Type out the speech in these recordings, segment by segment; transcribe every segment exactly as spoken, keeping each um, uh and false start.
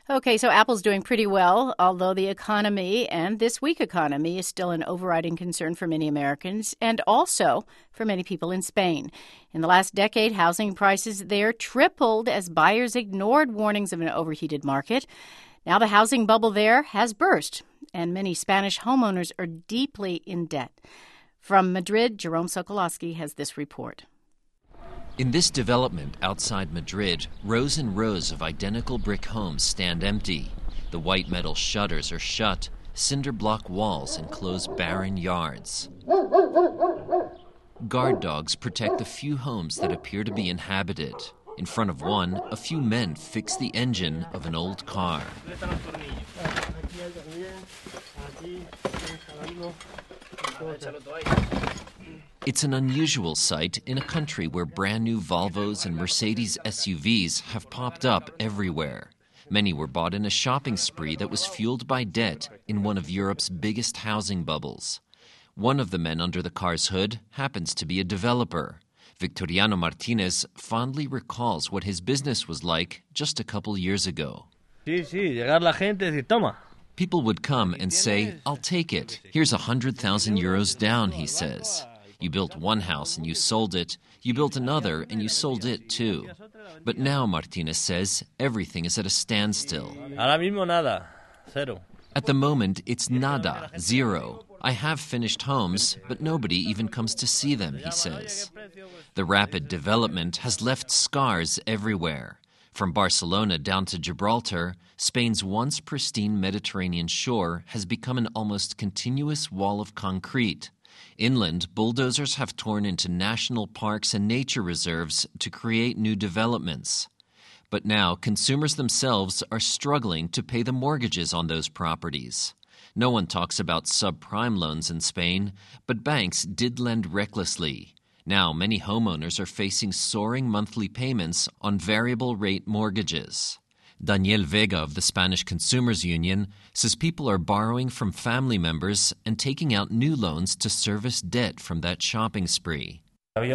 Okay, so Apple's doing pretty well, although the economy and this weak economy is still an overriding concern for many Americans and also for many people in Spain. In the last decade, housing prices there tripled as buyers ignored warnings of an overheated market. Now the housing bubble there has burst, and many Spanish homeowners are deeply in debt. From Madrid, Jerome Sokolowski has this report. In this development outside Madrid, rows and rows of identical brick homes stand empty. The white metal shutters are shut, cinder block walls enclose barren yards. Guard dogs protect the few homes that appear to be inhabited. In front of one, a few men fix the engine of an old car. It's an unusual sight in a country where brand new Volvos and Mercedes S U Vs have popped up everywhere. Many were bought in a shopping spree that was fueled by debt in one of Europe's biggest housing bubbles. One of the men under the car's hood happens to be a developer. Victoriano Martinez fondly recalls what his business was like just a couple years ago. Sí, sí, llegar la gente y decir, toma. People would come and say, I'll take it. Here's a hundred thousand euros down, he says. You built one house and you sold it. You built another and you sold it too. But now, Martinez says, everything is at a standstill. Ahora mismo nada, cero. At the moment, it's nada, zero. I have finished homes, but nobody even comes to see them, he says. The rapid development has left scars everywhere. From Barcelona down to Gibraltar, Spain's once pristine Mediterranean shore has become an almost continuous wall of concrete. Inland, bulldozers have torn into national parks and nature reserves to create new developments. But now, consumers themselves are struggling to pay the mortgages on those properties. No one talks about subprime loans in Spain, but banks did lend recklessly. Now, many homeowners are facing soaring monthly payments on variable-rate mortgages. Daniel Vega of the Spanish Consumers Union says people are borrowing from family members and taking out new loans to service debt from that shopping spree. There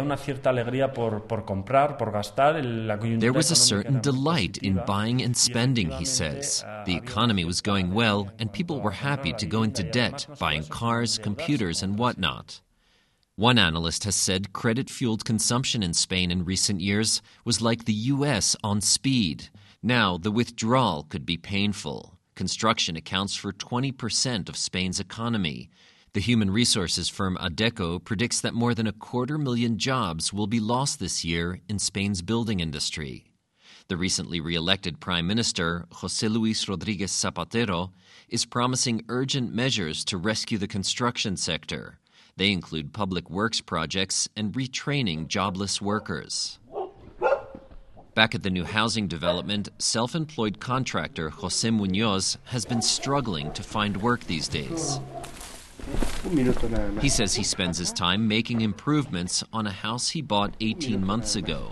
was a certain delight in buying and spending, he says. The economy was going well, and people were happy to go into debt, buying cars, computers, and whatnot. One analyst has said credit-fueled consumption in Spain in recent years was like the U S on speed. Now, the withdrawal could be painful. Construction accounts for twenty percent of Spain's economy. The human resources firm Adecco predicts that more than a quarter million jobs will be lost this year in Spain's building industry. The recently re-elected Prime Minister, José Luis Rodríguez Zapatero, is promising urgent measures to rescue the construction sector. They include public works projects and retraining jobless workers. Back at the new housing development, self-employed contractor José Muñoz has been struggling to find work these days. He says he spends his time making improvements on a house he bought eighteen months ago.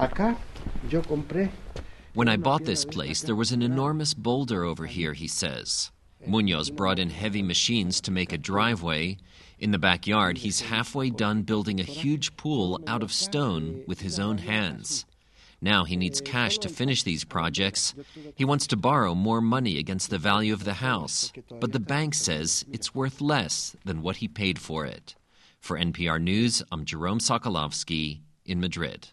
When I bought this place, there was an enormous boulder over here, he says. Muñoz brought in heavy machines to make a driveway. In the backyard, he's halfway done building a huge pool out of stone with his own hands. Now he needs cash to finish these projects. He wants to borrow more money against the value of the house, but the bank says it's worth less than what he paid for it. For N P R News, I'm Jerome Sokolowski in Madrid.